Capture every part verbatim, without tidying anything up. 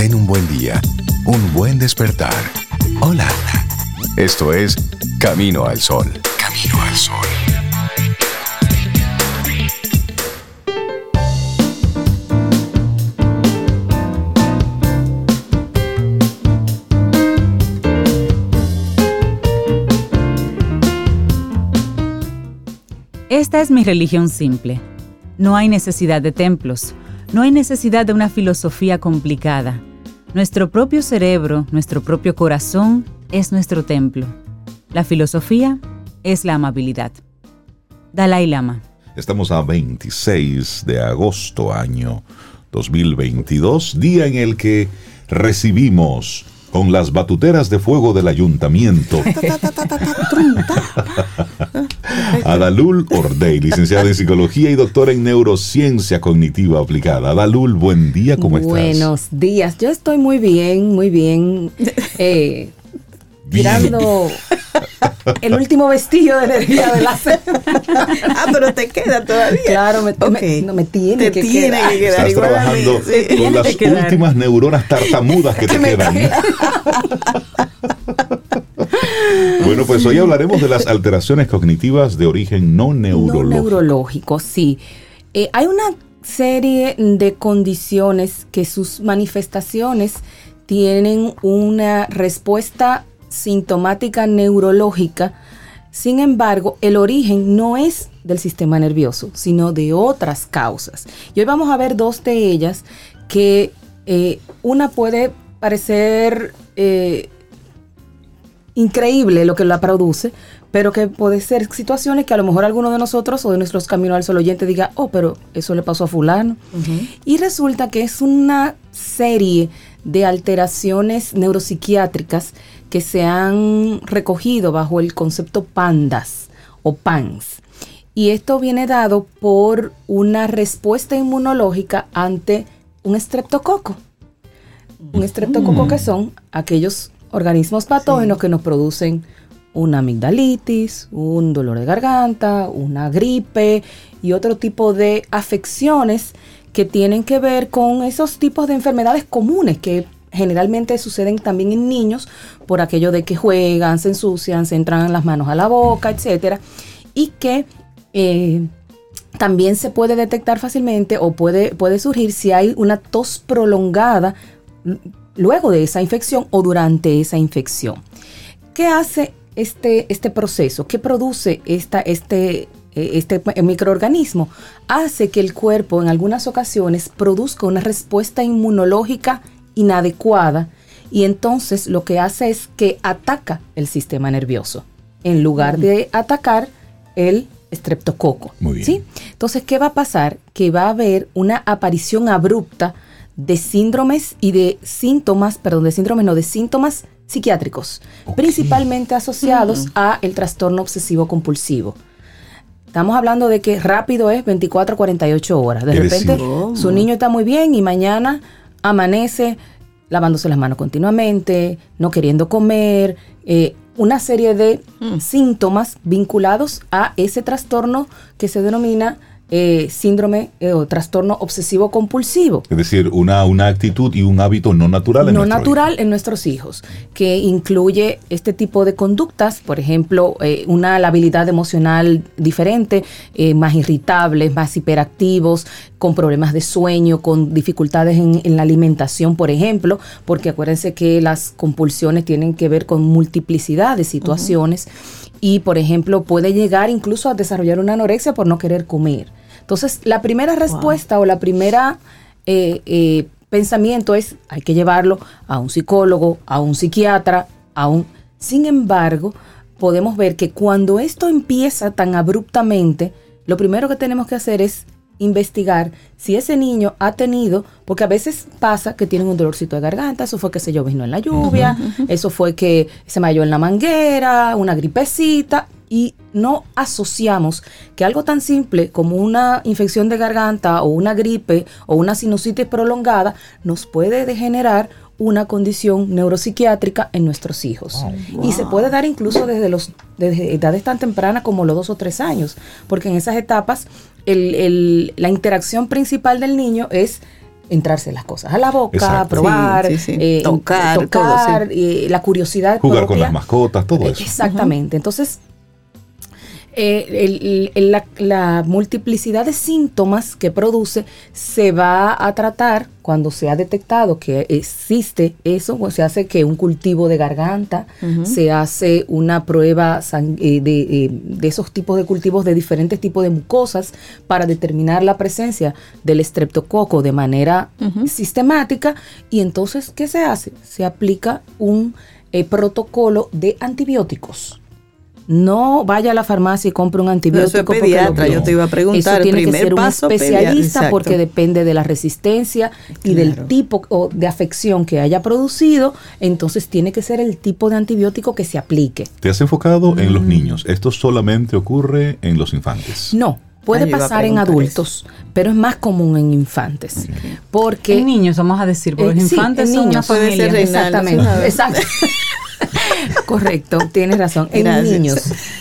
Ten un buen día, un buen despertar. Hola. Esto es Camino al Sol. Camino al Sol. Esta es mi religión simple. No hay necesidad de templos, no hay necesidad de una filosofía complicada. Nuestro propio cerebro, nuestro propio corazón es nuestro templo. La filosofía es la amabilidad. Dalai Lama. Estamos a veintiséis de agosto, año dos mil veintidós, día en el que recibimos con las batuteras de fuego del ayuntamiento a Dalul Ordey, licenciada en psicología y doctora en neurociencia cognitiva aplicada. Dalul, buen día, ¿cómo estás? Buenos días, yo estoy muy bien, muy bien. Eh, tirando el último vestillo de energía de la semana. Ah, pero te queda todavía. Claro, me, Okay. me, no, me tiene te que tiene quedar. que quedar. Estás igual trabajando sí. con las últimas neuronas tartamudas que te quedan. Bueno, pues hoy hablaremos de las alteraciones cognitivas de origen no neurológico. No neurológico, sí. Eh, hay una serie de condiciones que sus manifestaciones tienen una respuesta sintomática neurológica. Sin embargo, el origen no es del sistema nervioso, sino de otras causas. Y hoy vamos a ver dos de ellas que eh, una puede parecer eh, increíble lo que la produce, pero que puede ser situaciones que a lo mejor alguno de nosotros o de nuestros Camino al Sol oyentes diga, oh, pero eso le pasó a fulano. Uh-huh. Y resulta que es una serie de alteraciones neuropsiquiátricas que se han recogido bajo el concepto PANDAS o PANS. Y esto viene dado por una respuesta inmunológica ante un estreptococo. Un estreptococo mm. que son aquellos organismos patógenos sí. que nos producen una amigdalitis, un dolor de garganta, una gripe y otro tipo de afecciones que tienen que ver con esos tipos de enfermedades comunes que generalmente suceden también en niños por aquello de que juegan, se ensucian, se entran las manos a la boca, etcétera, y que eh, también se puede detectar fácilmente o puede, puede surgir si hay una tos prolongada luego de esa infección o durante esa infección. ¿Qué hace este, este proceso? ¿Qué produce esta, este, este microorganismo? Hace que el cuerpo en algunas ocasiones produzca una respuesta inmunológica inadecuada y entonces lo que hace es que ataca el sistema nervioso en lugar de atacar el estreptococo. Muy bien. ¿Sí? Entonces, ¿qué va a pasar? Que va a haber una aparición abrupta de síndromes y de síntomas, perdón, de síndromes no, de síntomas psiquiátricos, okay. principalmente asociados uh-huh. a el trastorno obsesivo compulsivo. Estamos hablando de que rápido es veinticuatro a cuarenta y ocho horas. De repente decir? su niño está muy bien y mañana amanece lavándose las manos continuamente, no queriendo comer, eh, una serie de mm. síntomas vinculados a ese trastorno que se denomina eh, síndrome eh, o trastorno obsesivo compulsivo. Es decir, una, una actitud y un hábito no natural en No nuestro natural hijo. en nuestros hijos, que incluye este tipo de conductas, por ejemplo, eh, una labilidad emocional diferente, eh, más irritables, más hiperactivos, con problemas de sueño, con dificultades en, en la alimentación, por ejemplo, porque acuérdense que las compulsiones tienen que ver con multiplicidad de situaciones uh-huh. y, por ejemplo, puede llegar incluso a desarrollar una anorexia por no querer comer. Entonces, la primera respuesta wow. o la primera eh, eh, pensamiento es, hay que llevarlo a un psicólogo, a un psiquiatra, a un... Sin embargo, podemos ver que cuando esto empieza tan abruptamente, lo primero que tenemos que hacer es investigar si ese niño ha tenido, porque a veces pasa que tienen un dolorcito de garganta, eso fue que se lloviznó en la lluvia, uh-huh, uh-huh. eso fue que se mayó en la manguera, una gripecita, y no asociamos que algo tan simple como una infección de garganta o una gripe o una sinusitis prolongada nos puede degenerar una condición neuropsiquiátrica en nuestros hijos. Oh, wow. Y se puede dar incluso desde, los, desde edades tan tempranas como los dos o tres años, porque en esas etapas el, el, la interacción principal del niño es entrarse las cosas a la boca, Exacto. probar, Sí, sí, sí. eh, Tocar, tocar todo, sí. eh, la curiosidad Jugar propia. con las mascotas, todo eso. Exactamente. Uh-huh. Entonces, eh, el, el, la, la multiplicidad de síntomas que produce se va a tratar cuando se ha detectado que existe eso, o se hace que un cultivo de garganta, uh-huh. se hace una prueba sang- eh, de, eh, de esos tipos de cultivos de diferentes tipos de mucosas para determinar la presencia del estreptococo de manera uh-huh. sistemática, y entonces, ¿qué se hace? Se aplica un eh, protocolo de antibióticos. No vaya a la farmacia y compre un antibiótico. No, eso es pediatra, yo te iba a preguntar. Eso tiene el primer que ser un paso, especialista porque depende de la resistencia y claro. del tipo o de afección que haya producido. Entonces tiene que ser el tipo de antibiótico que se aplique. ¿Te has enfocado mm. en los niños? ¿Esto solamente ocurre en los infantes? No. Puede pasar en adultos, eso. pero es más común en infantes. Okay. Porque en niños, vamos a decir, porque eh, los infantes sí, son niños, una familia. Puede ser exactamente. Exacto. Correcto, tienes razón. En Gracias. niños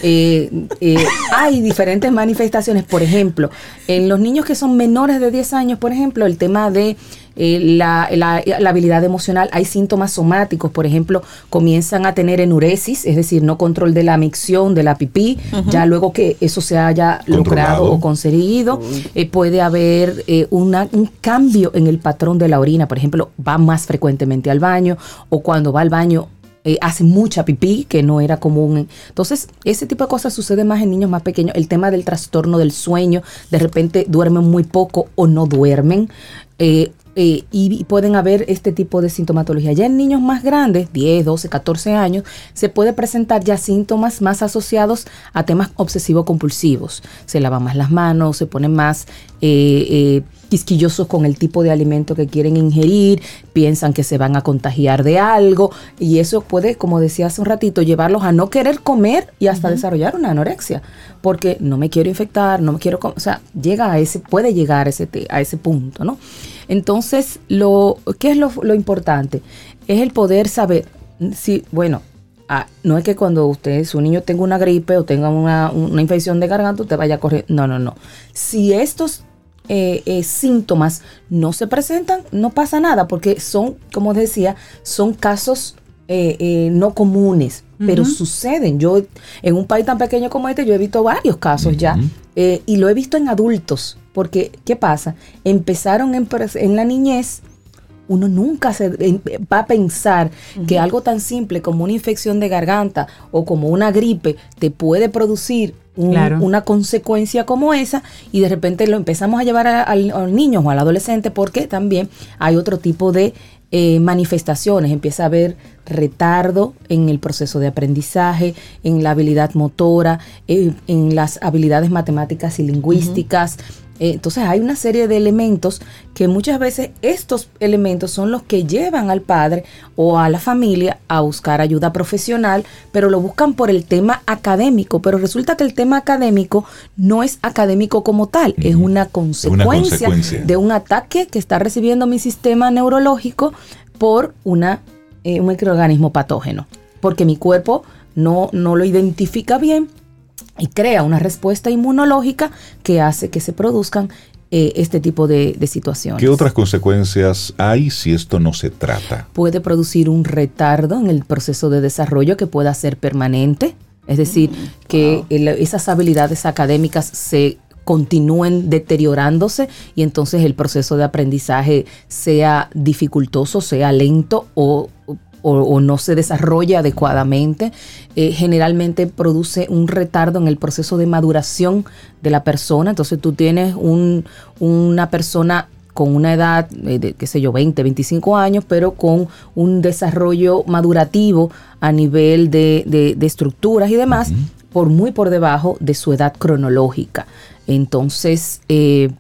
eh, eh, hay diferentes manifestaciones. Por ejemplo, en los niños que son menores de diez años, por ejemplo, el tema de eh, la, la, la habilidad emocional, hay síntomas somáticos. Por ejemplo, comienzan a tener enuresis, es decir, no control de la micción, de la pipí. Uh-huh. Ya luego que eso se haya logrado o conseguido, uh-huh. eh, puede haber eh, una, un cambio en el patrón de la orina. Por ejemplo, va más frecuentemente al baño, o cuando va al baño Eh, hace mucha pipí, que no era común. Entonces, ese tipo de cosas sucede más en niños más pequeños. El tema del trastorno del sueño, de repente duermen muy poco o no duermen, eh, eh, y, y pueden haber este tipo de sintomatología. Ya en niños más grandes, diez, doce, catorce años, se puede presentar ya síntomas más asociados a temas obsesivo-compulsivos. Se lavan más las manos, se ponen más eh, eh, quisquillosos con el tipo de alimento que quieren ingerir, piensan que se van a contagiar de algo, y eso puede, como decía hace un ratito, llevarlos a no querer comer y hasta uh-huh. desarrollar una anorexia, porque no me quiero infectar, no me quiero comer, o sea, llega a ese, puede llegar a ese, a ese punto, ¿no? Entonces, lo, ¿qué es lo, lo importante? Es el poder saber si, bueno, ah, no es que cuando usted, su niño tenga una gripe o tenga una, una infección de garganta, usted vaya a correr, no, no, no. Si estos Eh, eh, síntomas no se presentan, no pasa nada, porque son, como decía, son casos eh, eh, no comunes, uh-huh. pero suceden. Yo, en un país tan pequeño como este, yo he visto varios casos uh-huh. ya, eh, y lo he visto en adultos, porque, ¿qué pasa? Empezaron en, en la niñez. Uno nunca se eh, va a pensar uh-huh. que algo tan simple como una infección de garganta o como una gripe te puede producir un, claro. una consecuencia como esa, y de repente lo empezamos a llevar a, a, a los niños o al adolescente, porque también hay otro tipo de eh, manifestaciones. Empieza a haber retardo en el proceso de aprendizaje, en la habilidad motora, eh, en las habilidades matemáticas y lingüísticas. Uh-huh. Entonces hay una serie de elementos que muchas veces estos elementos son los que llevan al padre o a la familia a buscar ayuda profesional, pero lo buscan por el tema académico. Pero resulta que el tema académico no es académico como tal, mm. es una consecuencia, una consecuencia de un ataque que está recibiendo mi sistema neurológico por una, eh, un microorganismo patógeno, porque mi cuerpo no, no lo identifica bien y crea una respuesta inmunológica que hace que se produzcan eh, este tipo de, de situaciones. ¿Qué otras consecuencias hay si esto no se trata? Puede producir un retardo en el proceso de desarrollo que pueda ser permanente, es decir, mm, que wow. el, esas habilidades académicas se continúen deteriorándose y entonces el proceso de aprendizaje sea dificultoso, sea lento o O, o no se desarrolla adecuadamente. Eh, generalmente produce un retardo en el proceso de maduración de la persona. Entonces tú tienes un, una persona con una edad eh, de, qué sé yo, veinte, veinticinco años, pero con un desarrollo madurativo a nivel de, de, de estructuras y demás, uh-huh. por muy por debajo de su edad cronológica. Entonces, eh,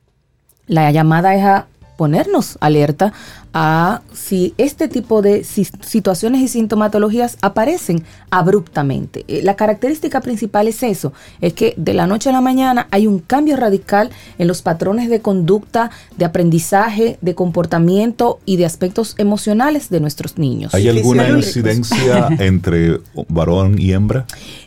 la llamada es a ponernos alerta a si este tipo de situaciones y sintomatologías aparecen abruptamente. La característica principal es eso, es que de la noche a la mañana hay un cambio radical en los patrones de conducta, de aprendizaje, de comportamiento y de aspectos emocionales de nuestros niños. ¿Hay alguna incidencia entre varón y hembra?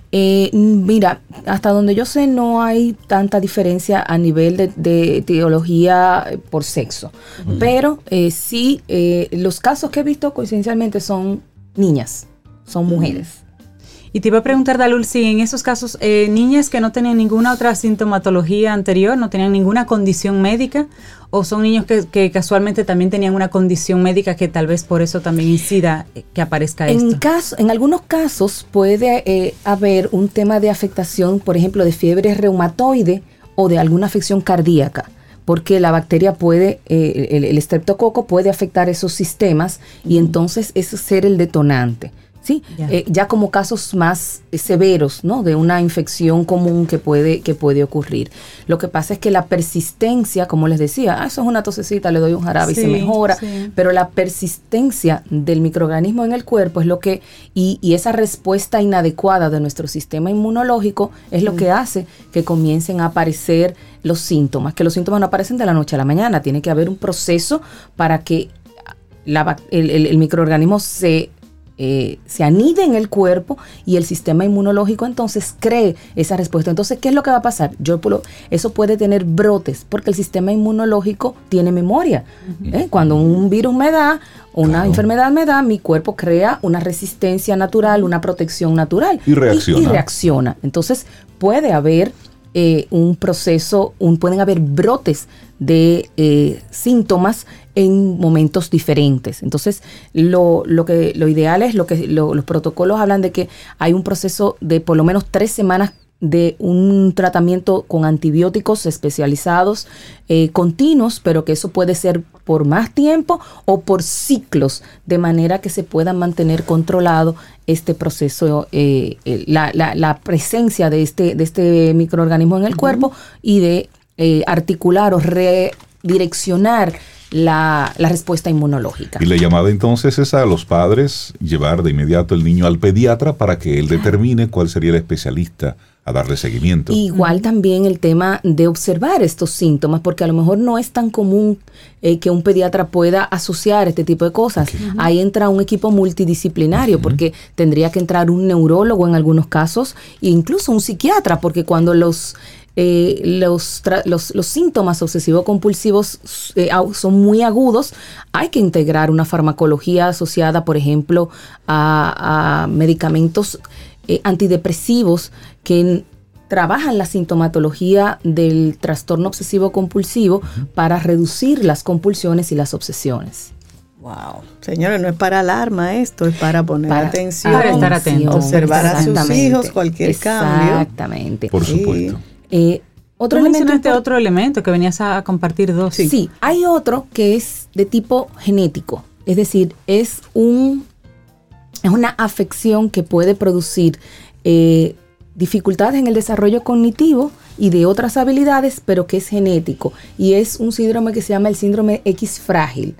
Eh, mira, hasta donde yo sé no hay tanta diferencia a nivel de, de etiología por sexo, uh-huh. pero eh, sí, eh, los casos que he visto coincidencialmente son niñas, son mujeres. Y te iba a preguntar, Dalul, si en esos casos, eh, niñas que no tenían ninguna otra sintomatología anterior, no tenían ninguna condición médica, o son niños que, que casualmente también tenían una condición médica que tal vez por eso también incida que aparezca en esto. Caso, en algunos casos puede eh, haber un tema de afectación, por ejemplo, de fiebre reumatoide o de alguna afección cardíaca, porque la bacteria puede, eh, el, el estreptococo puede afectar esos sistemas y entonces ese ser el detonante. ¿Sí? Yeah. Eh, ya como casos más eh, severos, ¿no? De una infección común que puede, que puede ocurrir. Lo que pasa es que la persistencia, como les decía, ah, eso es una tosecita, le doy un jarabe sí, y se mejora, sí. pero la persistencia del microorganismo en el cuerpo es lo que, y, y esa respuesta inadecuada de nuestro sistema inmunológico es lo mm. que hace que comiencen a aparecer los síntomas, que los síntomas no aparecen de la noche a la mañana, tiene que haber un proceso para que la, el, el, el microorganismo se Eh, se anide en el cuerpo y el sistema inmunológico entonces cree esa respuesta. Entonces, ¿qué es lo que va a pasar? Yo eso puede tener brotes porque el sistema inmunológico tiene memoria. Uh-huh. ¿eh? Cuando un virus me da, una claro. enfermedad me da, mi cuerpo crea una resistencia natural, una protección natural. Y reacciona. Y, y reacciona. Entonces, puede haber eh, un proceso, un, pueden haber brotes de eh, síntomas en momentos diferentes. Entonces, lo, lo que lo ideal es, lo que lo, los protocolos hablan de que hay un proceso de por lo menos tres semanas de un tratamiento con antibióticos especializados eh, continuos, pero que eso puede ser por más tiempo o por ciclos, de manera que se pueda mantener controlado este proceso, eh, la, la, la presencia de este, de este microorganismo en el uh-huh. cuerpo y de eh, articular o redireccionar La, la respuesta inmunológica. Y la llamada entonces es a los padres llevar de inmediato el niño al pediatra para que él determine cuál sería el especialista a darle seguimiento. Igual uh-huh. también el tema de observar estos síntomas, porque a lo mejor no es tan común eh, que un pediatra pueda asociar este tipo de cosas. Okay. Uh-huh. Ahí entra un equipo multidisciplinario, uh-huh. porque tendría que entrar un neurólogo en algunos casos e incluso un psiquiatra, porque cuando los Eh, los, tra- los, los síntomas obsesivo-compulsivos eh, son muy agudos, hay que integrar una farmacología asociada, por ejemplo, a, a medicamentos eh, antidepresivos que n- trabajan la sintomatología del trastorno obsesivo-compulsivo uh-huh. para reducir las compulsiones y las obsesiones. Wow. Señores, no es para alarma esto, es para poner para, atención, para estar atentos, observar a sus hijos, cualquier cambio. Exactamente. Por supuesto. Sí. Eh, otro Tú elemento mencionaste otro elemento que venías a compartir dos. Sí. sí, hay otro que es de tipo genético, es decir, es un es una afección que puede producir eh, dificultades en el desarrollo cognitivo y de otras habilidades, pero que es genético y es un síndrome que se llama el síndrome X frágil.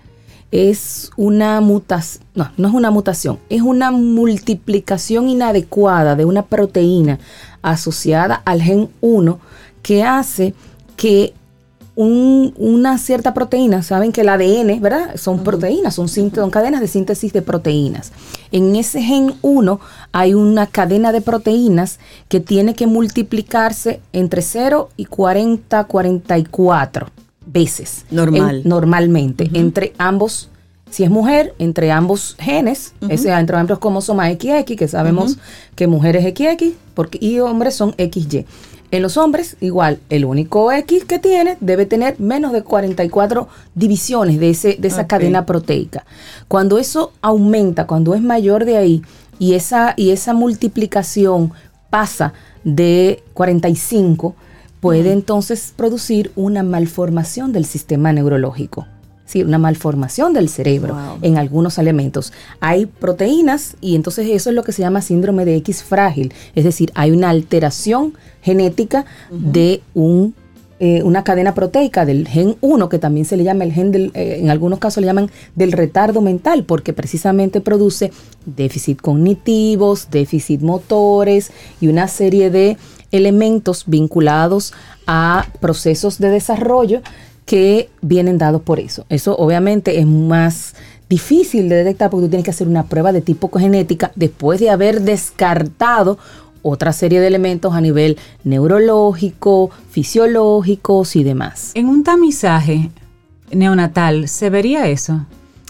Es una mutación, no, no es una mutación, es una multiplicación inadecuada de una proteína asociada al gen uno que hace que un, una cierta proteína, saben que el A D N, ¿verdad? Son uh-huh. proteínas, son, son cadenas de síntesis de proteínas. En ese gen uno hay una cadena de proteínas que tiene que multiplicarse entre cero y cuarenta, cuarenta y cuatro veces. Normal. En, normalmente, uh-huh. entre ambos, si es mujer, entre ambos genes, uh-huh. ese, entre ambos cromosomas equis equis, que sabemos uh-huh. que mujeres equis equis porque, y hombres son equis ye. En los hombres, igual, el único X que tiene debe tener menos de cuarenta y cuatro divisiones de, ese, de esa okay. cadena proteica. Cuando eso aumenta, cuando es mayor de ahí, y esa, y esa multiplicación pasa de cuarenta y cinco, puede uh-huh. entonces producir una malformación del sistema neurológico. Sí, una malformación del cerebro wow. en algunos elementos. Hay proteínas y entonces eso es lo que se llama síndrome de X frágil. Es decir, hay una alteración genética uh-huh. de un, eh, una cadena proteica del gen uno, que también se le llama el gen, del, eh, en algunos casos le llaman del retardo mental, porque precisamente produce déficit cognitivos, déficit motores y una serie de elementos vinculados a procesos de desarrollo que vienen dados por eso. Eso obviamente es más difícil de detectar porque tú tienes que hacer una prueba de tipo genética después de haber descartado otra serie de elementos a nivel neurológico, fisiológicos y demás. En un tamizaje neonatal, ¿se vería eso?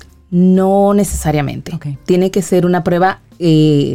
No necesariamente. Okay. Tiene que ser una prueba, eh,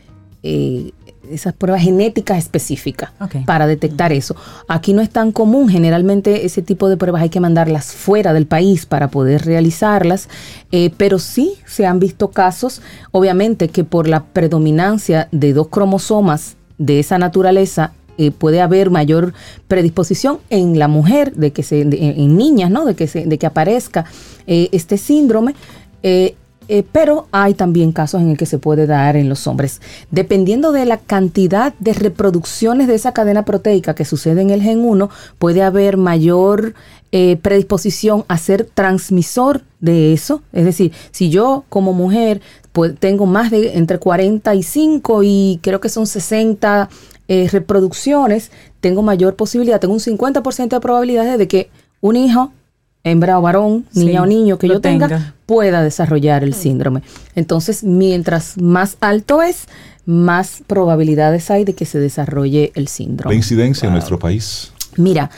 eh, esas pruebas genéticas específicas okay. para detectar uh-huh. eso. Aquí no es tan común, generalmente ese tipo de pruebas hay que mandarlas fuera del país para poder realizarlas, eh, pero sí se han visto casos, obviamente que por la predominancia de dos cromosomas de esa naturaleza, Eh, puede haber mayor predisposición en la mujer, de que se, de, en niñas, ¿no? De que se, de que aparezca eh, este síndrome, eh, eh, pero hay también casos en el que se puede dar en los hombres. Dependiendo de la cantidad de reproducciones de esa cadena proteica que sucede en el gen uno, puede haber mayor eh, predisposición a ser transmisor de eso. Es decir, si yo como mujer pues, tengo más de entre cuarenta y cinco y creo que son sesenta Eh, reproducciones, tengo mayor posibilidad, tengo un cincuenta por ciento de probabilidades de que un hijo, hembra o varón, niña sí, o niño que yo tenga, tenga, pueda desarrollar el síndrome. Entonces, mientras más alto es, más probabilidades hay de que se desarrolle el síndrome. ¿La incidencia wow. en nuestro país? Mira,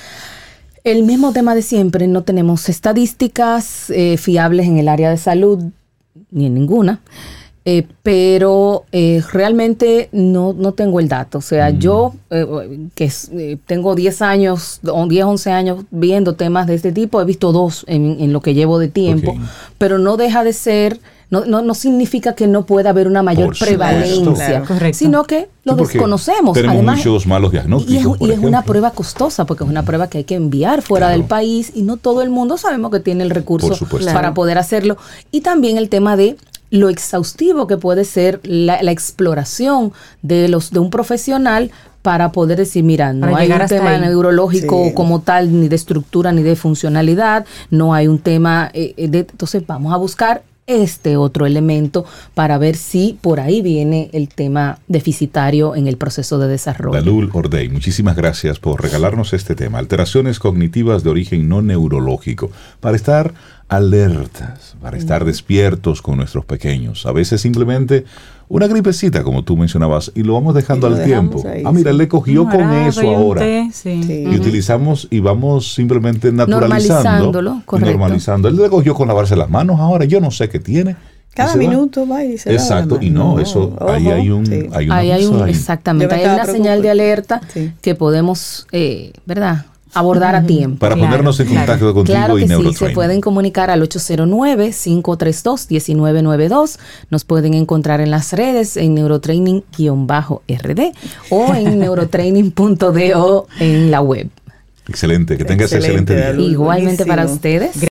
el mismo tema de siempre, no tenemos estadísticas eh, fiables en el área de salud, ni en ninguna. Eh, pero eh, realmente no, no tengo el dato. O sea, mm. yo eh, que eh, tengo diez años, diez, once años viendo temas de este tipo, he visto dos en, en lo que llevo de tiempo, okay. pero no deja de ser, no, no, no significa que no pueda haber una mayor Por prevalencia, claro. sino que lo sí, desconocemos. Tenemos Además, muchos malos diagnósticos. Y, es, por y es una prueba costosa, porque es una prueba que hay que enviar fuera claro. del país y no todo el mundo sabemos que tiene el recurso para claro. poder hacerlo. Y también el tema de lo exhaustivo que puede ser la, la exploración de los de un profesional para poder decir, mira, no hay un tema ahí. neurológico sí. como tal, ni de estructura, ni de funcionalidad, no hay un tema, eh, de, entonces vamos a buscar este otro elemento para ver si por ahí viene el tema deficitario en el proceso de desarrollo. Dalul Ordey, muchísimas gracias por regalarnos este tema, alteraciones cognitivas de origen no neurológico, para estar alertas, para estar despiertos con nuestros pequeños. A veces simplemente una gripecita, como tú mencionabas, y lo vamos dejando al tiempo. Ahí, ah, mira, él le cogió con eso ahora. Té, sí. Sí. Y uh-huh. utilizamos y vamos simplemente naturalizando. Y normalizando. Él le cogió con lavarse las manos ahora, yo no sé qué tiene. Cada minuto va y se Exacto, y no, no eso, ojo, ahí hay un... Sí. Hay ahí hay un, exactamente, hay una señal de alerta sí. que podemos, eh, ¿verdad?, abordar a tiempo. Para claro, ponernos en contacto claro. contigo claro que y Neurotraining. Sí, se pueden comunicar al ocho cero nueve, cinco tres dos, uno nueve nueve dos. Nos pueden encontrar en las redes en neurotraining-R D o en neurotraining punto do en la web. Excelente, que tengas excelente, excelente día. Igualmente Buenísimo. Para ustedes.